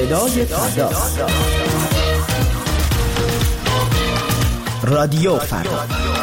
صدای فردا. رادیو فردا.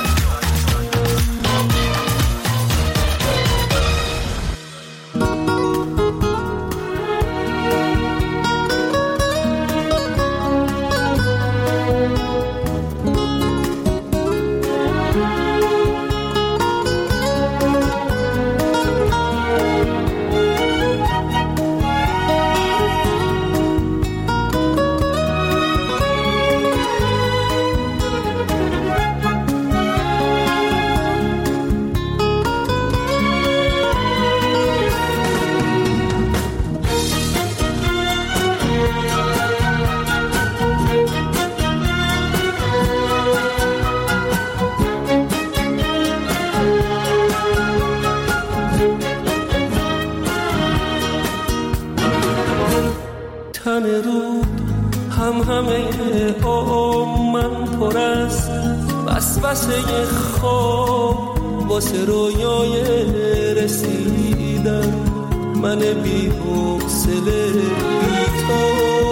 تن رود همه من پر از وسوسه خواب واسه رویای رسیدن، من بی حوصله بی تو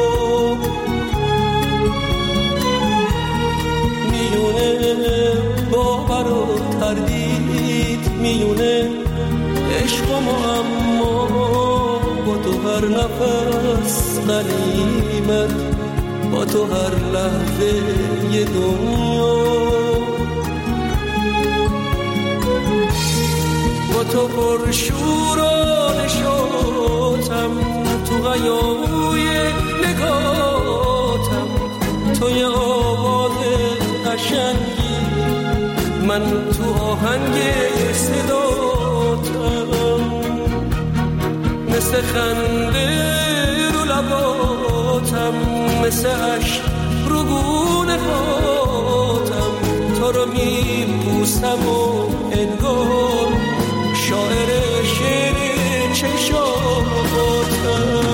میونه باور و تردید، میونه عشق و معما با تو هر نفس غنیمت، با تو هر لحظه یه دنیا، با تو پر شور و نشاطم، تو غیابوی نگاتم، تو یه آواز قشنگی، من تو آهنگ صداتم، مثل خنده رو لباتم، مثل عشق رو گونه هاتم، تو رو میبوسم و انگار شاعر شعر چشاتم.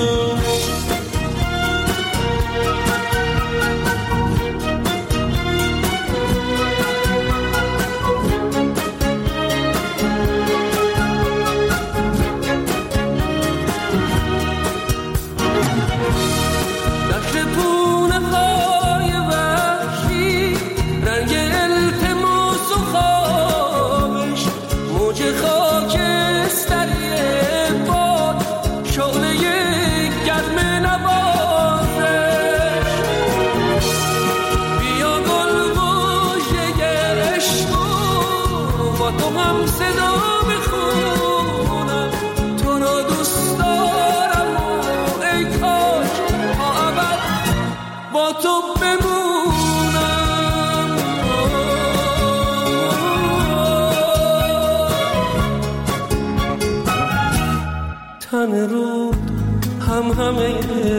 تن رود همه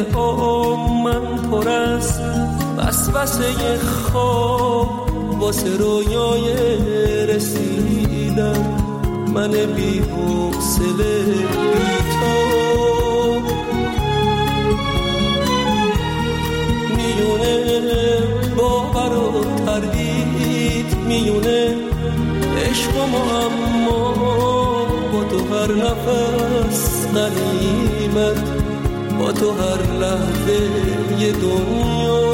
من پر از وسوسه خواب واسه رویای رسیدن، من بی حوصله بی تو میونه باور و تردید، میونه عشق و معما با تو هر نفس غنیمت، با تو هر لحظه یه دنیا،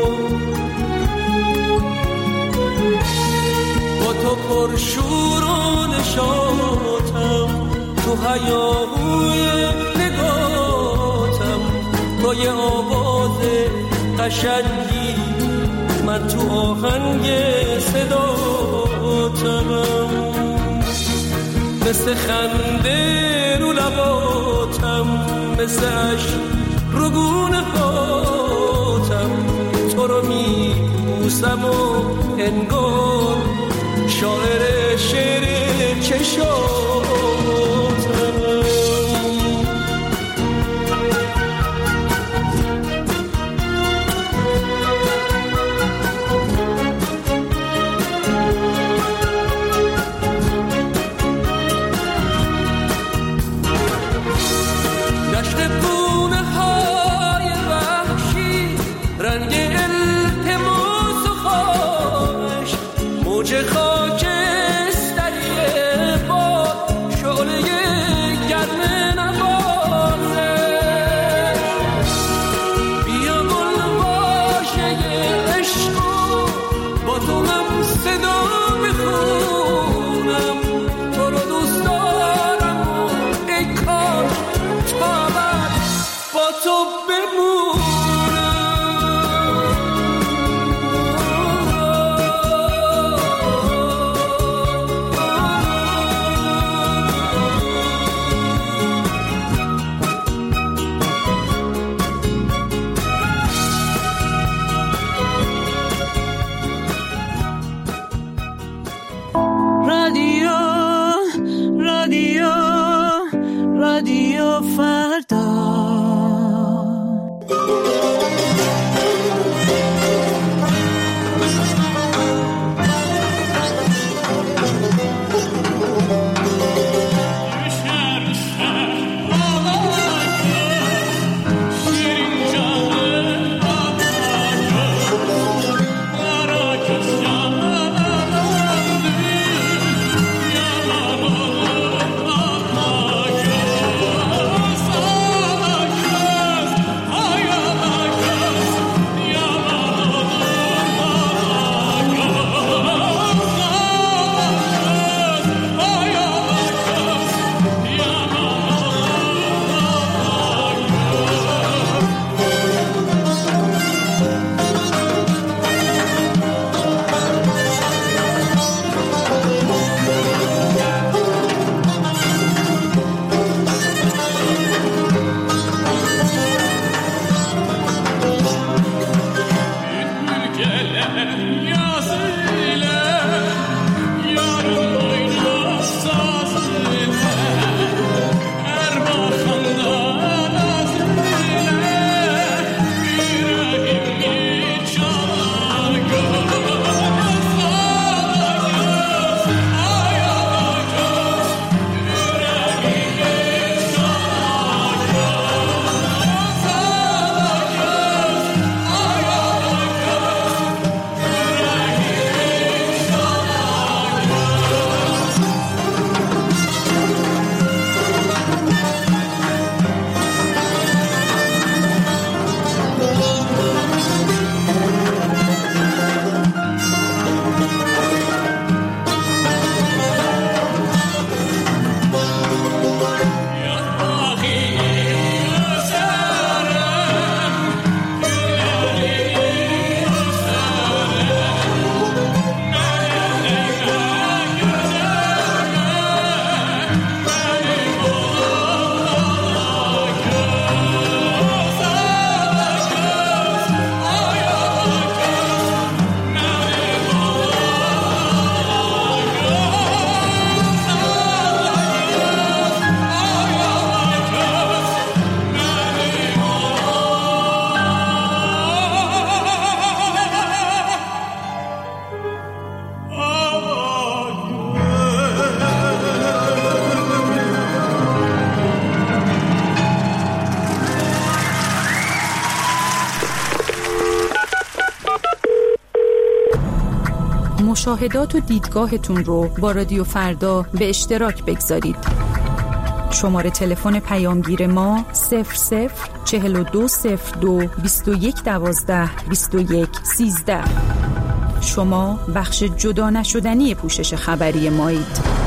با تو پر شور و نشاطم، تو هیاهوی نگاتم، تو یه آواز قشنگی، من تو آهنگ صداتم، مثل خنده رو لباتم، مثل عشق رو گونه هاتم، تو رو میبوسم و انگار شاعر شعر چشاتم. رادیو فردا. مشاهدات و دیدگاهتون رو با رادیو فردا به اشتراک بگذارید. شماره تلفن پیامگیر ما 004202 2112 2113. شما بخش جدا نشدنی پوشش خبری مایید.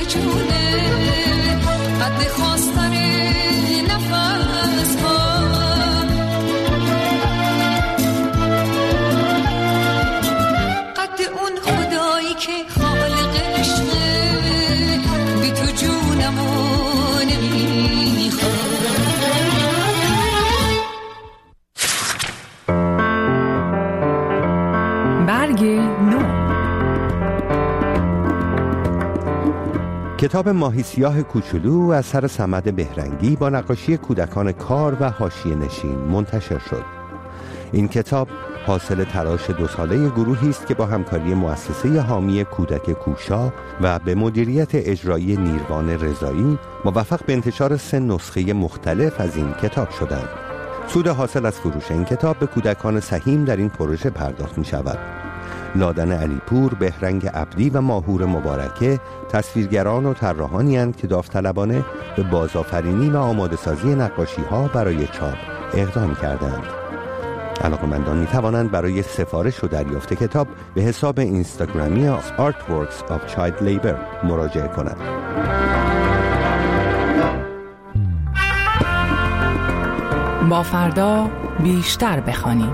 جونه قد خواستن نفس ها قد اون خدایی که خالق عشقه بی تو جونمو نمیخواد. برگ نو. کتاب ماهی سیاه کوچولو اثر صمد بهرنگی با نقاشی کودکان کار و حاشیه نشین منتشر شد. این کتاب حاصل تلاش 2 ساله گروهی است که با همکاری مؤسسه حامی کودک کوشا و به مدیریت اجرایی نیروان رضایی موفق به انتشار 3 نسخه مختلف از این کتاب شدند. سود حاصل از فروش این کتاب به کودکان سهیم در این پروژه پرداخت می شود. لادن علیپور، بهرنگ عبدی و ماهور مبارکه تصویرگران و طراحانی اند که داوطلبانه به بازآفرینی و آماده سازی نقاشی ها برای چاپ اقدام کردند. علاقه‌مندان می توانند برای سفارش و دریافت کتاب به حساب اینستاگرامی Artworks of Child Labor مراجعه کنند. با فردا بیشتر بخوانیم.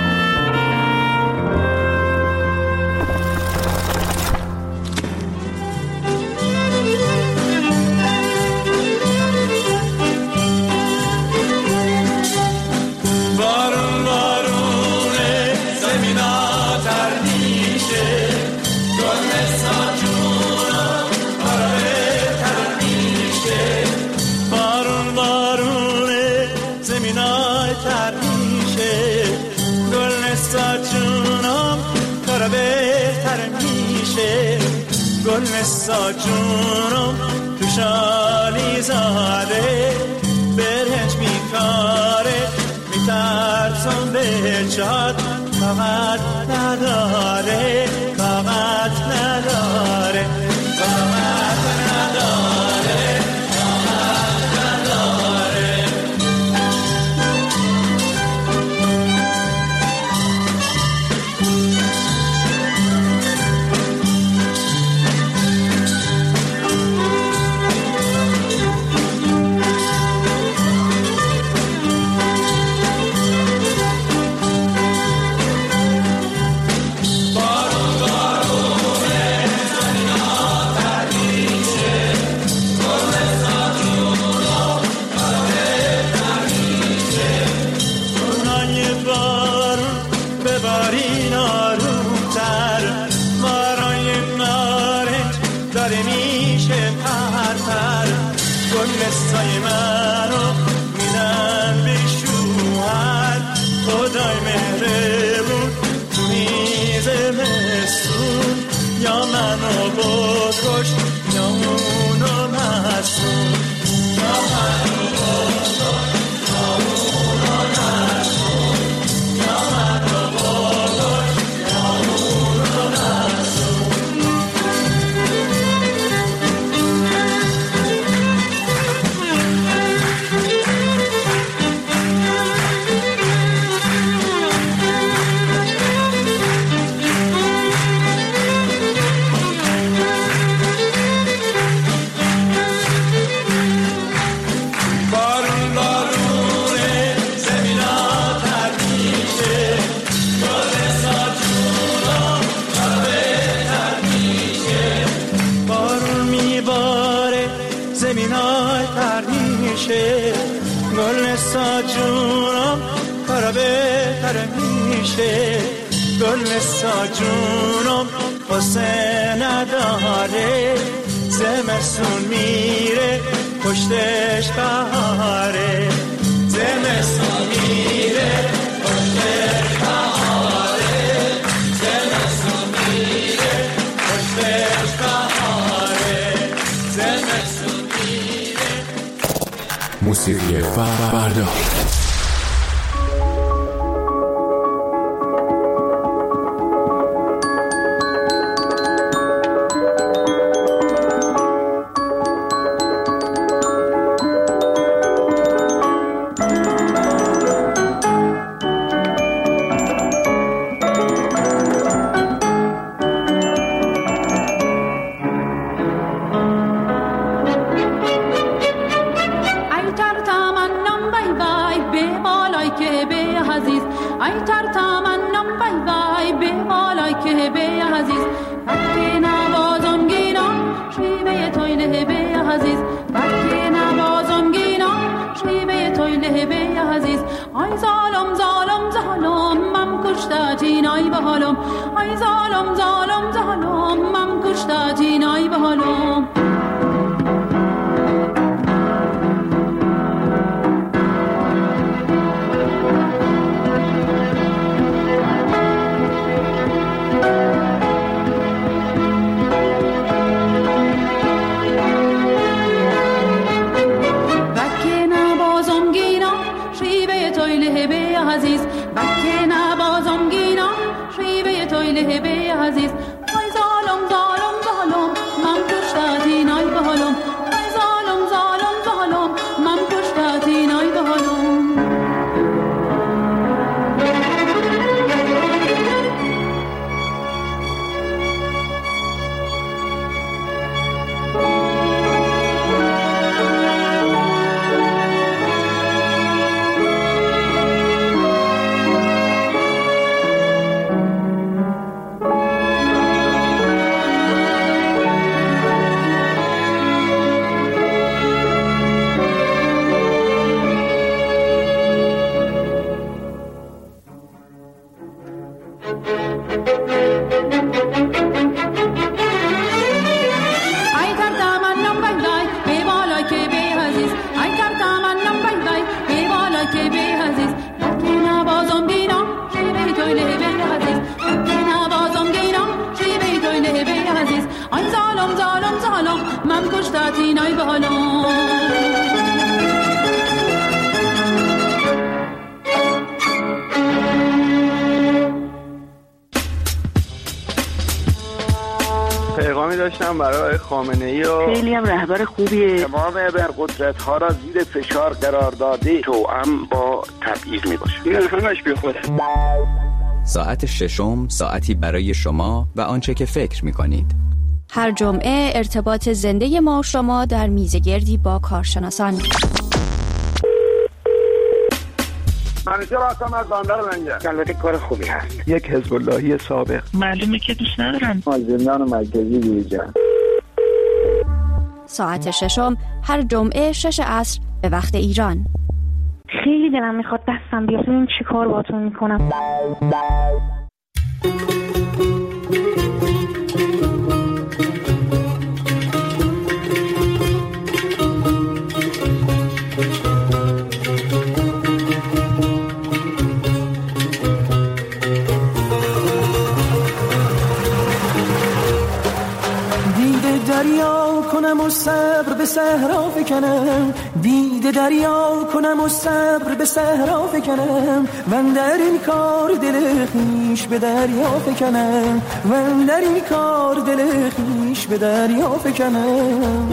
نسا جونم تو شالی زاده برهنج میکاره میترسم به جاد فقط نداره فقط نداره فقط نداره فقط نداره. قصای منو میدن به شوهر خدای مهربون تو میز مسون یا منو بکش یا اونو مسون یا منو بکش یا اونو مسون یا منو بکش یا اونو مسون. جونم کارا بهتر میشه گل نسا جونم قصه نداره زمستون میره پشتش بهاره زمستون میره پشتش بهاره زمستون میره پشتش بهاره زمستون میره. موسیقی فردا. عزیز ای تر تمنم بای بای به بالای که به عزیز بکی نوازم گینا شیوه تویله به عزیز بکی نوازم گینا شیوه تویله به عزیز ای ظالم ظالم ظالم من کشتاتین ای به حالم ای ظالم ظالم ظالم من کشتاتین ای به حالم عزیز بکی نبازم گینا شیوه تویله به عزیز ای ظالم ظالم ظالم من کشتاتین ای به حالم ای ظالم ظالم ظالم من کشتاتین ای به حالم پیغامی داشتم برای خامنه‌ای و خیلی هم رهبر خوبیه. تمام ابرقدرت‌ها را زیر فشار قرار داده توأم با تبعیض میباشه. این همش بیخوده. ساعت ششم ساعتی برای شما و آنچه که فکر می‌کنید. هر جمعه ارتباط زنده ما شما در میزگردی با کارشناسان. منیشه راستم از باندر لنگه. البته کار خوبی هست. یک حزب اللهی سابق. معلومه که دوست ندارن. زندان مرکزی بیرجان. ساعت ششم هر جمعه 6 عصر به وقت ایران. خیلی دلم میخواد دستم بیاد ببینم چی کار باهاتون میکنم. دریا کنم و صبر به صحرا فکنم دیده دریا کنم و صبر به صحرا فکنم من در این کار دل خویش به دریا فکنم من در این کار دل خویش به دریا فکنم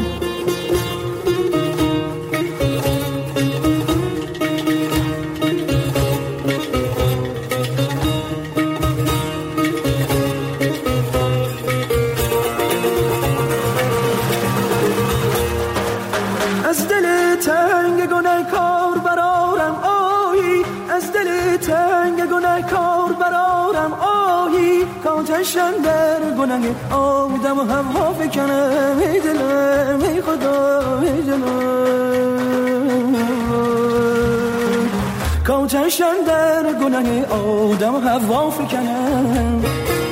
آتشم در گناه آدم و هوا فکنم ای دلم ای خدا ای دلم آتشم در گناه آدم و هوا فکنم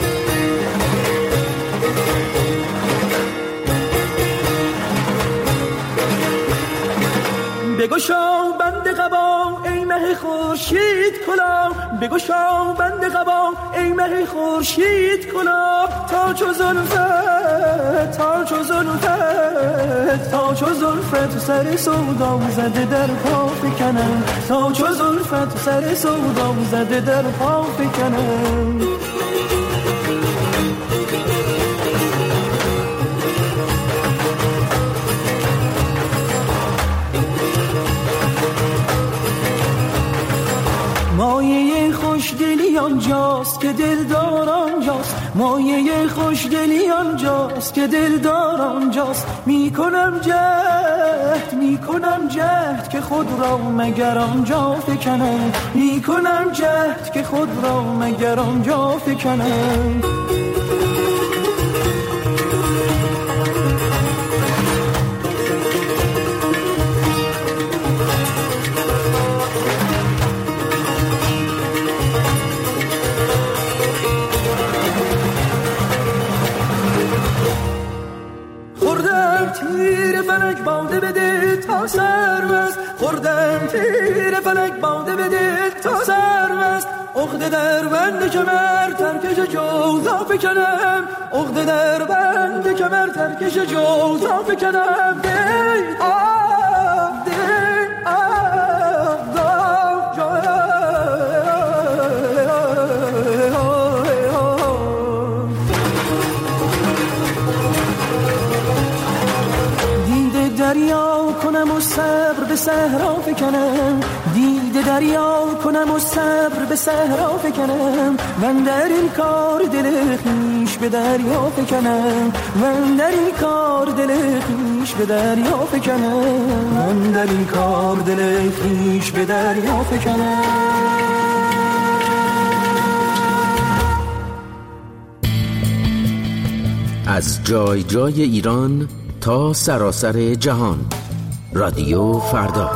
بگشا بند قبا ای مه خورشید کلا بگشا بند قبا ای مه خورشید کلا تا چو زلفت تا چو زلفت تا چو زلفت سر سودا زده در پا فکنم تا چو زلفت سر سودا زده در پا فکنم مایه مایه خوشدلی آنجاست که دلدار آنجاست، مایه خوشدلی آنجاست که دلدار آنجاست. میکنم جهد که خود را مگر آنجا فکنم، میکنم جهد که خود را مگر آنجا فکنم. تیر فلک باده بده تا سرمست، خوردم تیر فلک باده بده تا سرمست. عقده در بند کمر ترکش جوزا فکنم، عقده در بند کمر ترکش جوزا فکنم. دی آه دی دریا کنم و صبر به صحرا فکنم، دیده دریا کنم و صبر به صحرا فکنم. من در این کار دل خویش به دریا فکنم، من در این کار دل خویش به دریا فکنم، من در این کار دل خویش به دریا فکنم. از جای جای ایران تا سراسر جهان، رادیو فردا.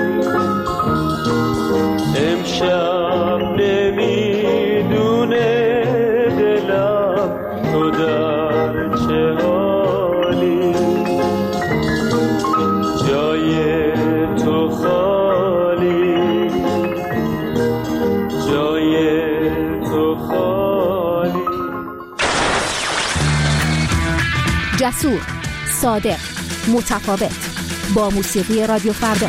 امشب نمیدونه تو در چه حالی، جای تو خالی، جای تو خالی. جسور، صادق، متفاوت، با موسیقی رادیو فردا.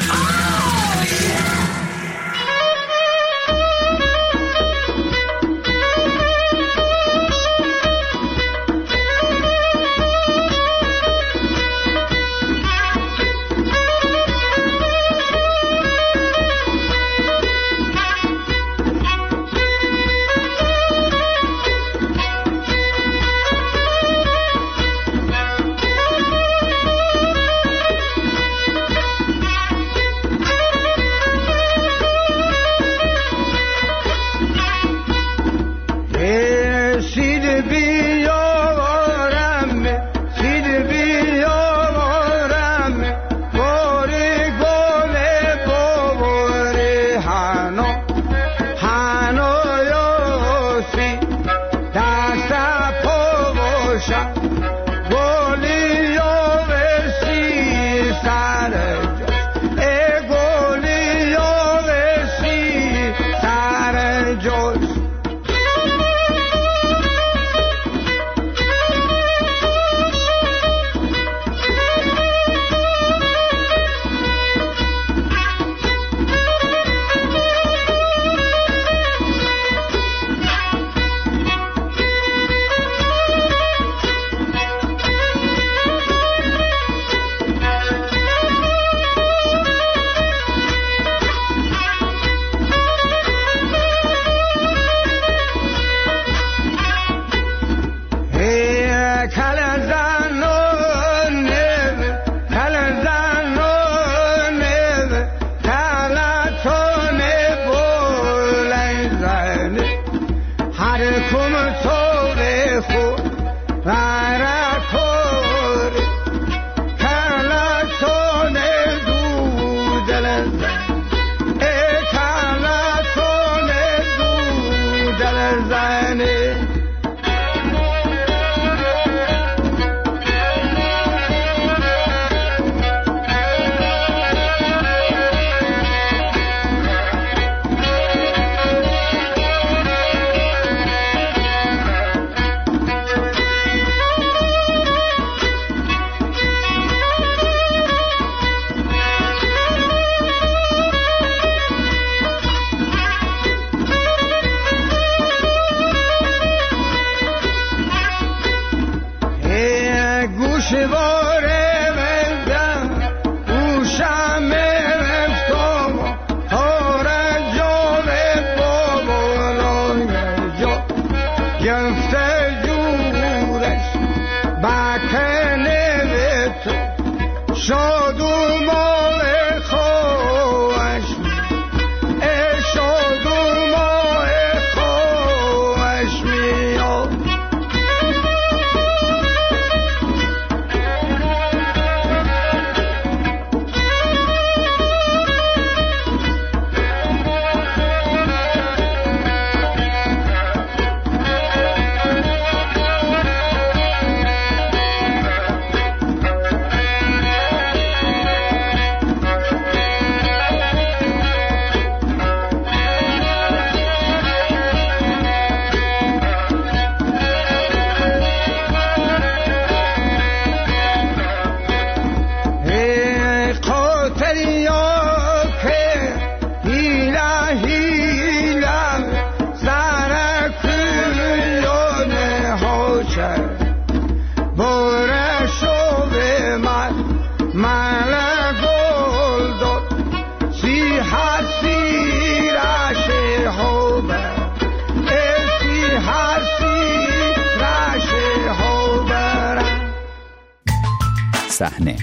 صحنه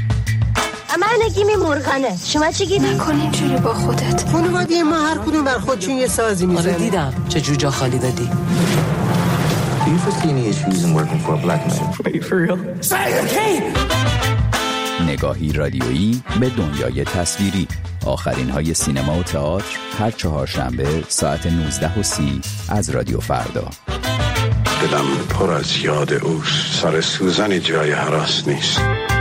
من نگیمی مرغنه، شما چی گیدی؟ نکن اینجوری با خودت. خانواده ما هر کدوم بر خودشون یه سازی میزنه. آره دیدم چه جوجا خالی دادی. Do you foresee any issues in working for a black man? Wait, for real? نگاهی رادیویی به دنیای تصویری. آخرین های سینما و تئاتر هر چهارشنبه ساعت 19:30 از رادیو فردا. دلم پر از یاد اوست، سر سوزن جای هراس نیست.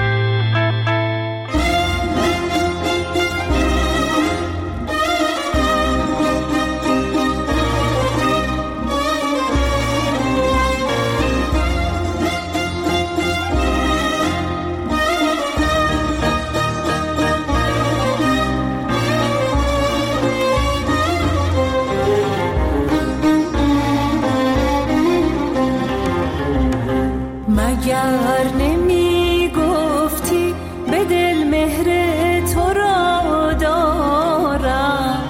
مگر نمی گفتی به دل مهر تو را دارم،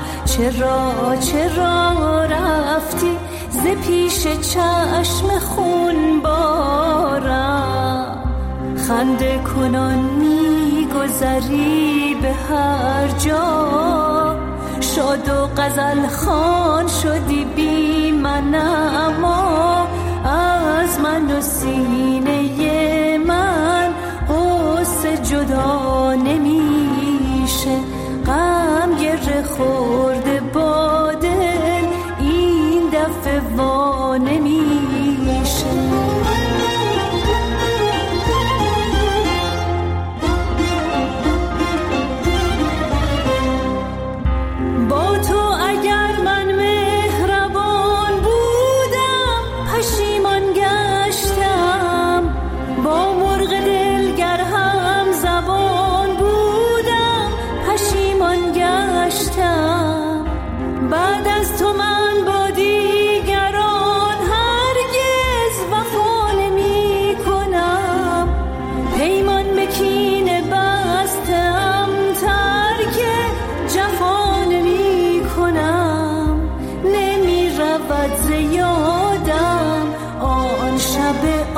چرا رفتی ز پیش چشم خون بارم. خنده کنان می گذری به هر جا، شاد و غزل خوان شدی بی من، اما از من و سینه من غصه جدا نمیشه. غم گره خورده با دل این دفعه وا نمیشه. با تو اگر من مهربان بودم پشیمان گشتم، با مرغ دلگر هم زبان بودم پشیمان گشتم. بعد از تو من با دیگران هرگز وفا نمی کنم، پیمان به کینه بستم ترک جفا نمی کنم. نمی رود ز یادم آن شب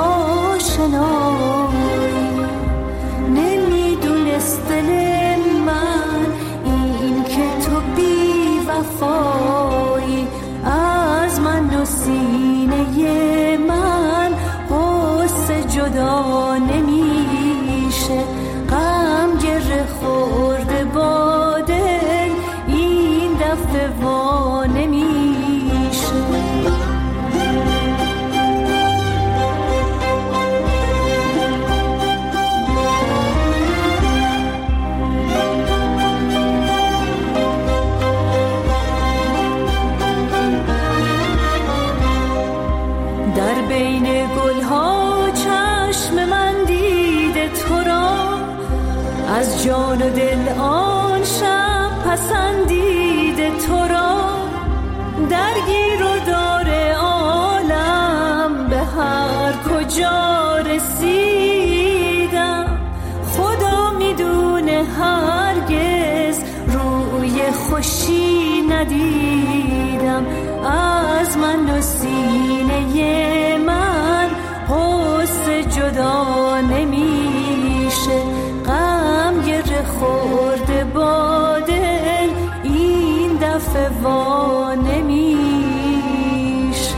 آشنایی، نمی دونست دل من این که تو بی وفایی. از من و سینه من غصه جدا نمیشه. غم گره خورده با دل این دفعه وا نمیشه. در بین گلها چشم من دیده تو را، از جان و دل آن شب پسندیده تو را. درگیر و دار عالم به هر کجا رسیدم، خدا میدونه هرگز روی خوشی ندیدم. از من و سینه من غصه جدا نمیشه. غم گره خورده با دل این دفعه وا نمیشه.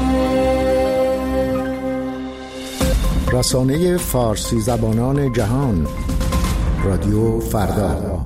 رسانه فارسی زبانان جهان، رادیو فردا.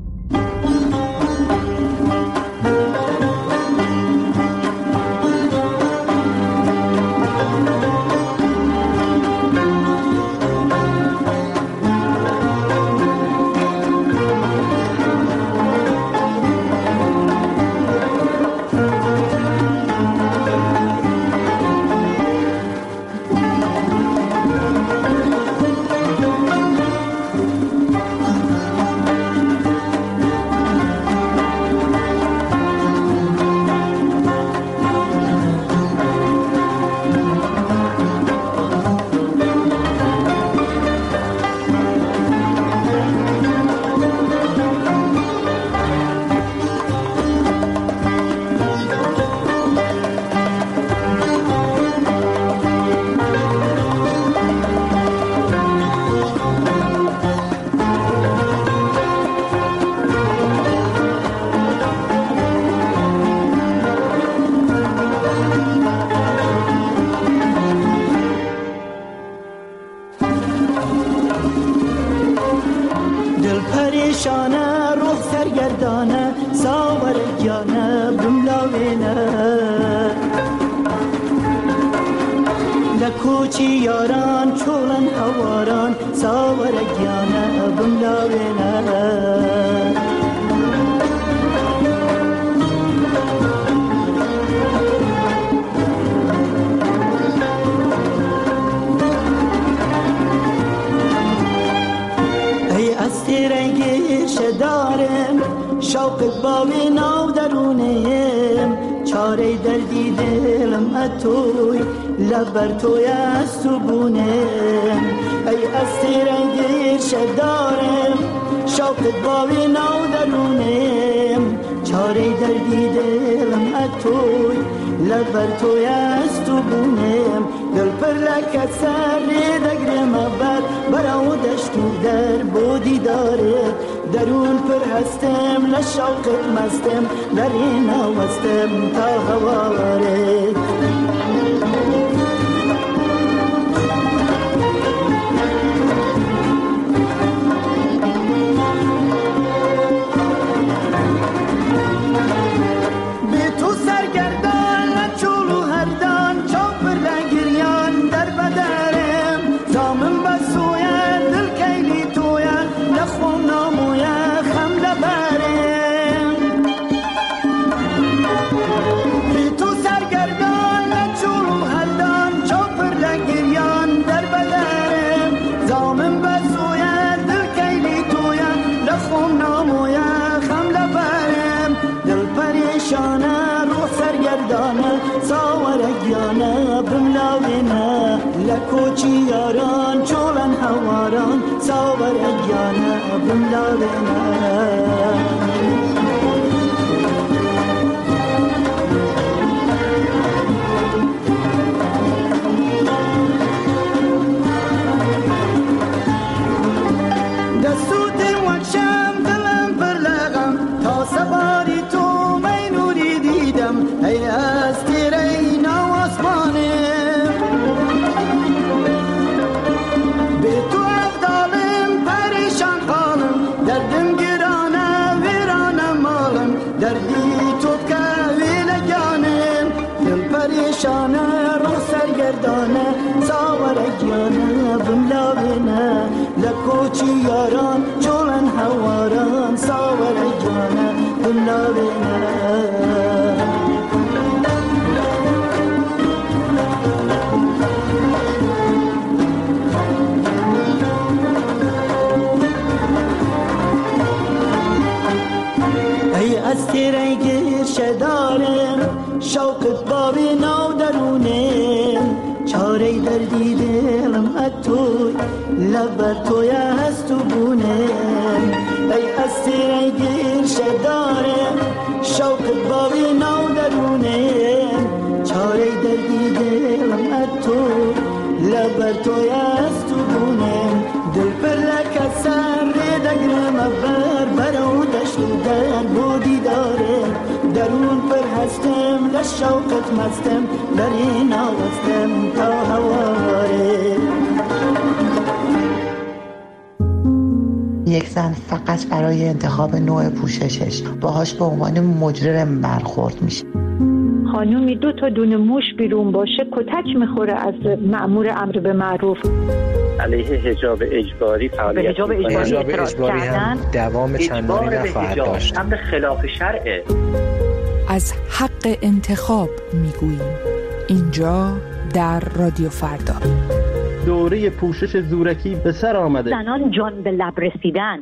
پریشانه روح سرگردانه ساورگانه بملاوینه لکوچی یاران چولن هواران ساورگیانه بملاوینه ای از تیرنگیر شدارم شوقت باوی ناو درونیم چاره دردی دلم اتوی لبر توی از تو بونم ای از تیرنگیر شدارم شوقت باوی ناو درونیم چاره دردی دلم اتوی لبر توی از تو بونم دل پر لکت سر دگرم بر براو دشتو در بودی داره درون پر هستم لشوقت مستم در این آوستم تا هواره به تو سرگردان لچولو هردان چاپر لگریان در بدرم زامن بسویه دل کیلی تویه لخوم نامویه خم لبرم به تو سرگردان لچولو هردان چاپر لگریان در بدرم زامن بسویه دل کیلی تویه لخوم نامویه خم لبرم دل پریشانه روح سرگردانه ساورگیانه بملاوینه لکوچی یاران چولن هواران ساورگیانه بملاوینه دستوت وکشم دلم پر لغم تا سواری تو می نوری دیدم ای از تیره نو آسمانم به تو افدالم پریشان خالم دردم گرانه ویرانه مالم دردی تو که ویلگانم دل پریشانه رو سرگردانه ساورگیانه بملاوینه لکوچی یاران چولن هواران ساورگیانه بملاوینه ای از تیرنگیر شدارم شوقت بابی ناو درونم چاره دردی دلم اتوی لبر توی هست و بونم ای از تیرنگیر شدارم شوقت بابی ناو درونم چاره دردی دلم اتوی لبر توی هست و بونم دل پر لکت سر دگرم برو دشت در بودی داره درون پر هستم لشوقت مستم در این آوستم تا هواره یک زن فقط برای انتخاب نوع پوششش باهاش به عنوان مجرم برخورد میشه. خانومی 2 تا دونه موش بیرون باشه کتک میخوره از مأمور امر به معروف. علیه حجاب اجباری فعالیت حجاب اجباری هم دوام چندانی نخواهد داشت. امر خلاف شرعه. از حق انتخاب میگوییم اینجا در رادیو فردا. دوره پوشش زورکی به سر آمده. زنان جان به لب رسیدن.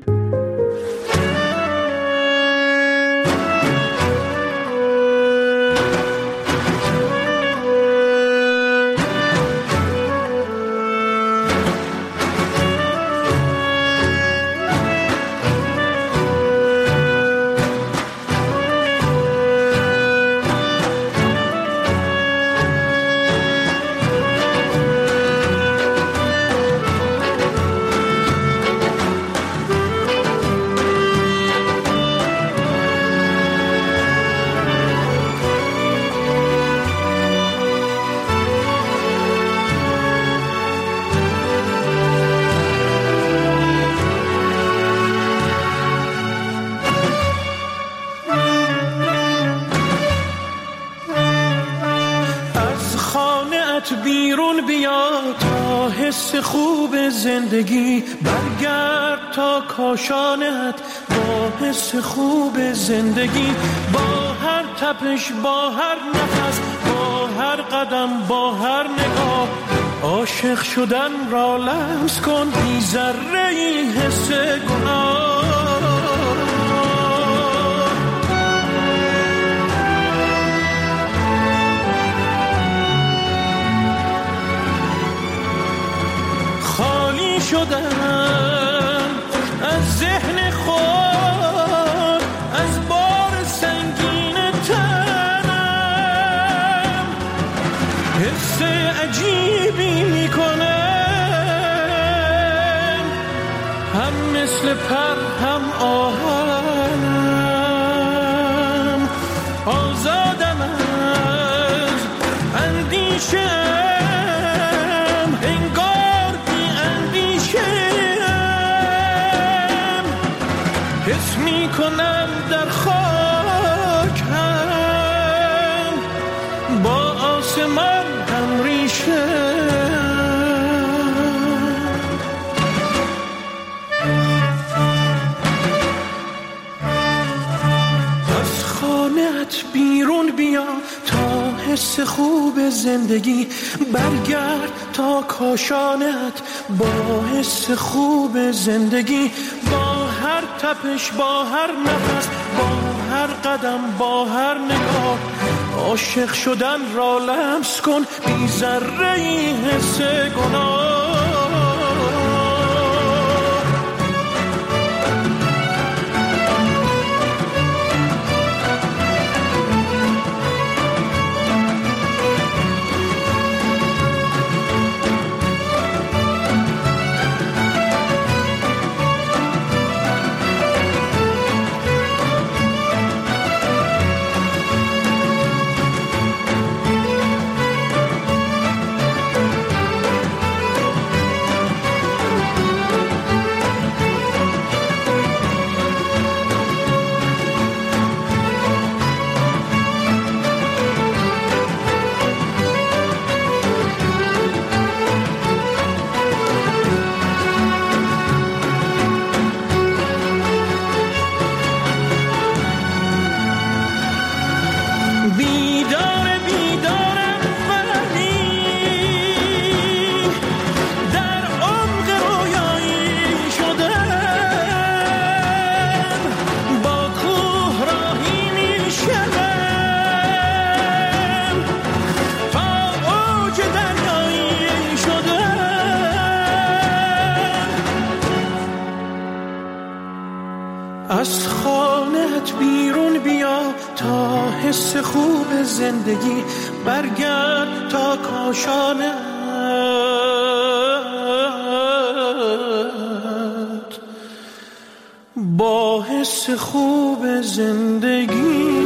بیا تا حس خوب زندگی، برگرد تا کاشانت با حس خوب زندگی، با هر تپش، با هر نفس، با هر قدم، با هر نگاه، عاشق شدن را لمس کن بی ذره ای حس گناه. خالی شدن از ذهن خود، از بار سنگین تنم، حس عجیبی میکنم، هم مثل پر هم آهنم، آزادم از اندیشه، حس می کنم در خاک هم با آسمان هم ریشه. از خانه‌ات بیرون بیا تا حس خوب زندگی، برگرد تا کاشانت با حس خوب زندگی، با هر تپش، با هر نفس، با هر قدم، با هر نگاه، عاشق شدن را لمس کن بی ذره ای حس گناه. از خانه‌ات بیرون بیا تا حس خوب زندگی، برگرد تا کاشانت با حس خوب زندگی.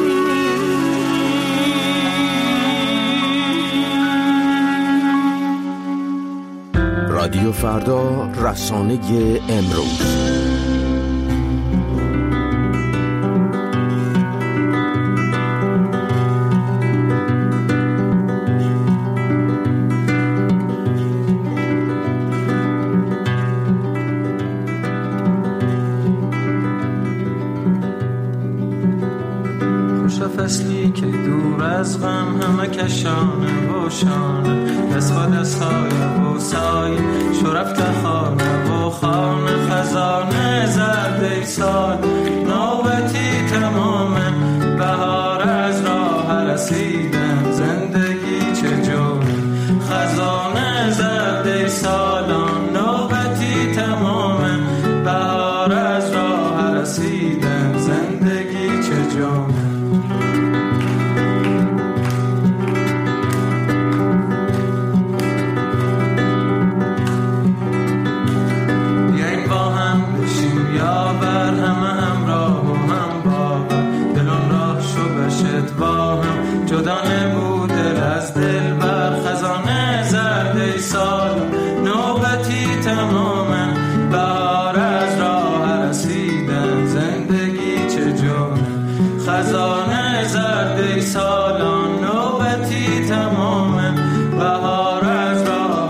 رادیو فردا، رسانه امروز. فصلی که دور از غم همه کشانه و شانه، دست با دست های و سایه شو رفته خانه و خانه، خزانه زرد سال نوبتی تمامه، بهار از راه رسیدن زندگی چه جونه، خزانه زرد سالان نوبتی تمامه، بهار از راه رسیدن زندگی چه جونه. جدا نبود دل از دل بر، خزانه زرد سال نوبتی تمامه، بهار از راه رسیدن زندگی چه جونه، خزانه زرد سالان نوبتی تمامه، بهار از راه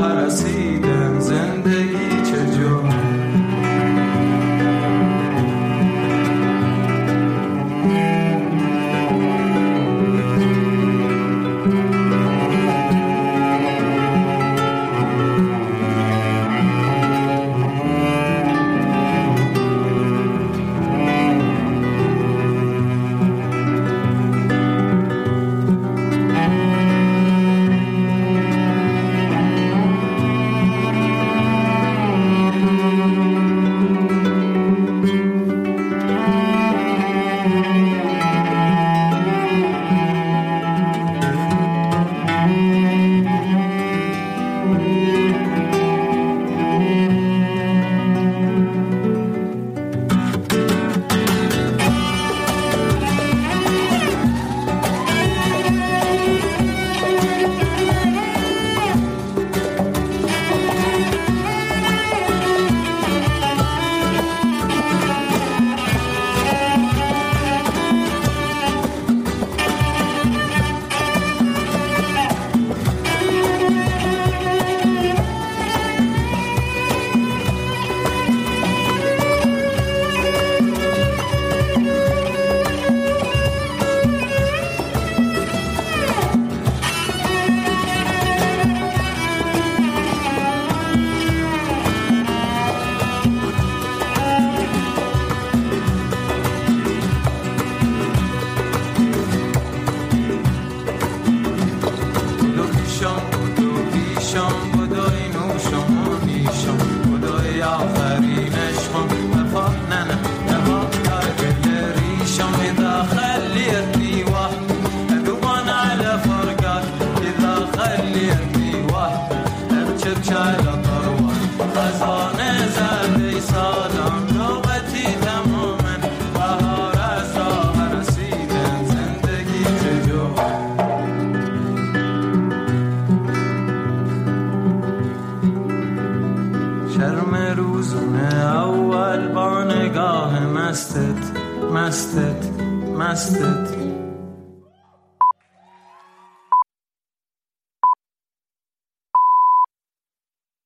چپ چایلا کاروان خزانه زرده سالان نوبتی تمامن بهار از راه رسیدن زندگی چجور شرم روزونه اول با نگاه مستت